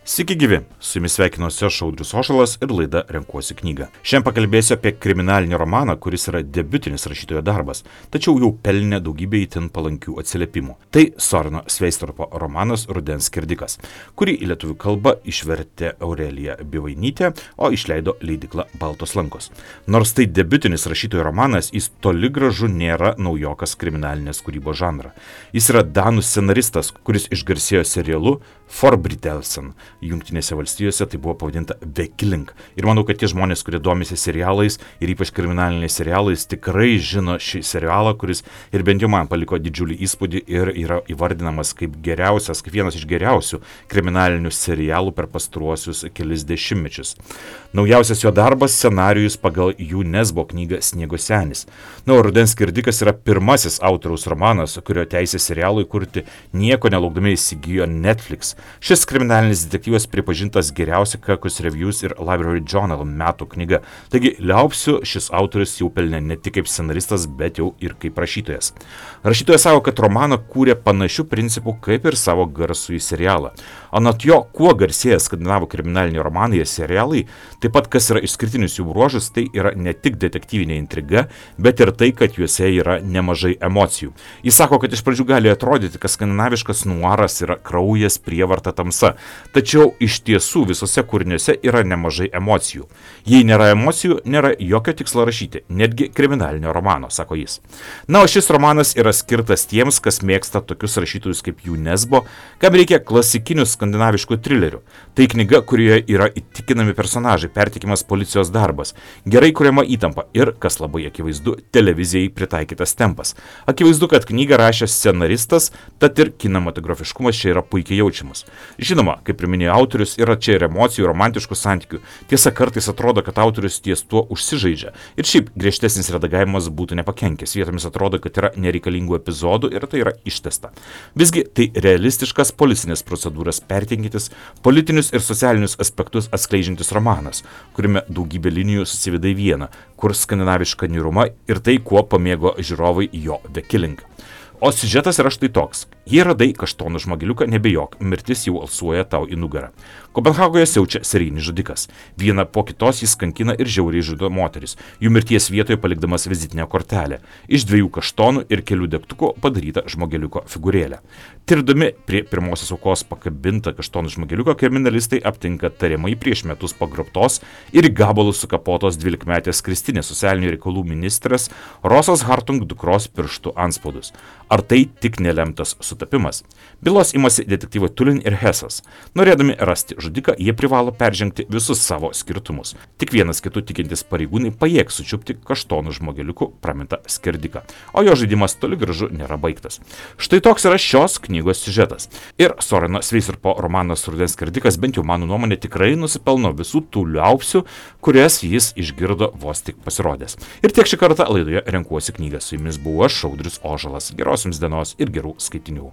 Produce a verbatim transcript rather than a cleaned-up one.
Sveiki gyvi, su jumis sveikinuosi aš Audrius Ožalas ir laida Renkuosi knygą. Šiandien pakalbėsiu apie kriminalinį romaną, kuris yra debiutinis rašytojo darbas, tačiau jau pelnė daugybę itin palankių atsiliepimų. Tai Soreno Sveistorpo romanas Rudens skerdikas, kurį į lietuvių kalbą išvertė Aurelija Bivainytė, o išleido leidykla Baltos lankos. Nors tai debiutinis rašytojo romanas, jis toli gražu nėra naujokas kriminalinės kūrybos žanrą. Jis yra danų scenaristas, kuris išgarsėjo serialu Forbrytelsen. Jungtinėse valstijose tai buvo pavadinta The Killing. Ir manau, kad tie žmonės, kurie domisi serialais ir ypač kriminaliniais serialais, tikrai žino šį serialą, kuris ir bent jau man paliko didžiulį įspūdį ir yra įvardinamas kaip geriausias, kaip vienas iš geriausių kriminalinių serialų per pastaruosius kelis dešimtmečius. Naujausias jo darbas – scenarijus pagal Jų Nesbo knygą Sniego senis. Na, o Rudens skerdikas yra pirmasis autoriaus romanas, kurio teisė serialui kurti nieko nelaukdami įsigijo Netflix. Šis kriminalinis detektyvas pripažintas geriausia Kirkus Reviews ir Library Journal metų knyga. Taigi, liaupsiu, šis autorius jau pelnė ne tik kaip scenaristas, bet jau ir kaip rašytojas. Rašytojas sako, kad romaną kūrė panašių principų kaip ir savo garsųjį serialą. Anot jo, kuo garsėja skandinavų kriminaliniai romanai ir serialai, taip pat kas yra išskirtinis jų bruožas, tai yra ne tik detektyvinė intriga, bet ir tai, kad juose yra nemažai emocijų. Jis sako, kad iš pradžių gali atrodyti, kad skandinaviškas nuaras yra kraujas, prievarta, tamsa. Tačiau iš tiesų visose kūriniuose yra nemažai emocijų. Jei nėra emocijų, nėra jokio tikslo rašyti, netgi kriminalinio romano, sako jis. Na, o šis romanas yra skirtas tiems, kas mėgsta tokius rašytojus kaip Jų Nesbo, kam reikia klasikinių skandinaviškų trilerių. Tai knyga, kurioje yra įtikinami personažai, pertikimas policijos darbas, gerai kuriama įtampa ir, kas labai akivaizdu, televizijai pritaikytas tempas. Akivaizdu, kad knygą rašė scenaristas, tad ir kinematografiškumas čia yra puikiai jaučiamas. Žinoma, kaip ir minėjo autorius, yra čia ir emocijų, romantiškų santykių. Tiesa, kartais atrodo, kad autorius ties tuo užsižaidžia. Ir šiaip griežtesnis redagavimas būtų nepakenkęs. Vietomis atrodo, kad yra nereikalingų epizodų ir tai yra ištesta. Visgi tai realistiškas policinės procedūras pertinkintis, politinius ir socialinius aspektus atskleidžiantis romanas, kuriame daugybė linijų susiveda į vieną, kur skandinaviška niūruma ir tai, kuo pamėgo žiūrovai jo The Killing. O siužetas yra štai toks. Jei radai kaštonų žmogeliuką, nebejok, mirtis jau alsuoja tau į nugarą. Kopenhagoje siaučia serijinis žudikas. Vieną po kitos jis kankina ir žiauriai žudo moteris, jų mirties vietoje palikdamas vizitinę kortelę. Iš dviejų kaštonų ir kelių degtukų padaryta žmogeliuko figūrėlė. Tirdami prie pirmosios aukos pakabintą kaštonų žmogeliuką, kriminalistai aptinka tariamai prieš metus pagrobtos ir gabalus sukapotos dvylikmetės Kristinės socialinių reikalų ministrės Rosos Hartung dukros pirštų anspaudus. Ar tai tik nelemtas sutapimas? Bylos imasi detektyvai Tulin ir Hesas. Norėdami rasti žudiką, jie privalo peržengti visus savo skirtumus. Tik vienas kitų tikintis pareigūnai pajėgs sučiupti kaštonų žmogeliukų pramintą skerdiką. O jo žaidimas toli gražu nėra baigtas. Štai toks yra šios knygos siužetas. Ir Soreno Sveistorpo romanas Rudens skerdikas, bent jau mano nuomonė, tikrai nusipelno visų tų liaupsių, kurias jis išgirdo vos tik pasirodęs. Ir tiek šį kartą laidoje Renkuosi knygą. Su jumis buvo aš, Audrius Ožalas. Geros jums dienos ir gerų skaitinių.